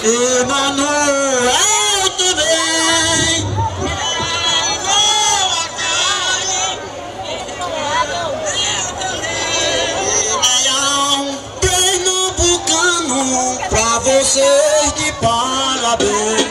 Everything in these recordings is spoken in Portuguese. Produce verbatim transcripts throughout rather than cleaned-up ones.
Emanuel também. Leão pernambucano, pra vocês de parabéns.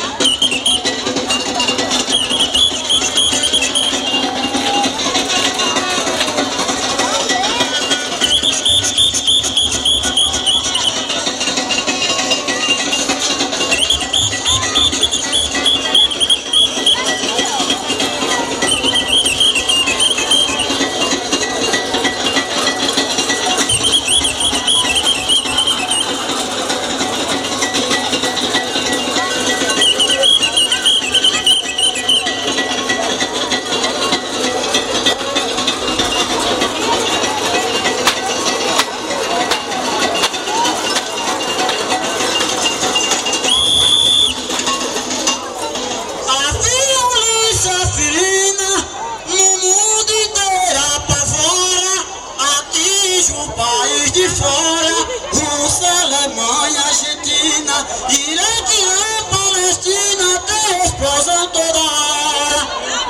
País de fora, Rússia, Alemanha, Argentina, Iraque, Palestina, tem explosão toda hora,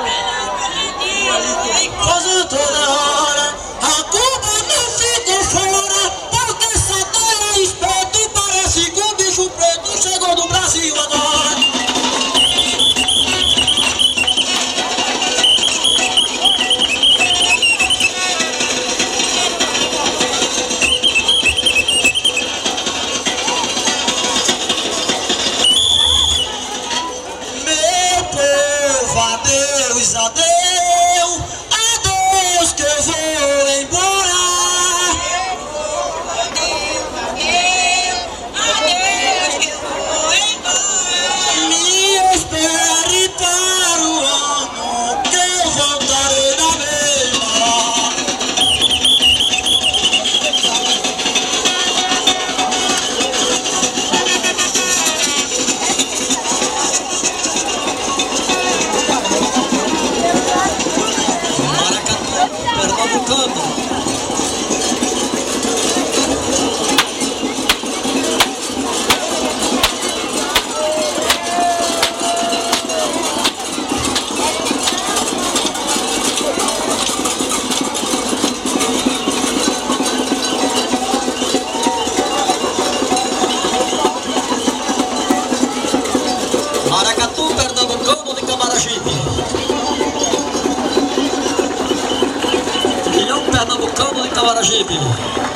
explosão toda hora. A Cuba não fica fora, porque essa terra é espeto, parece que um bicho preto chegou no Brasil agora. Adeus, adeus, adeus que eu vou embora. Adeus, adeus, adeus que eu vou embora. Me espere para o ano que eu voltarei na mesma. Maracatu, Pernambucano de Camaragibe. Leão Pernambucano de Camaragibe.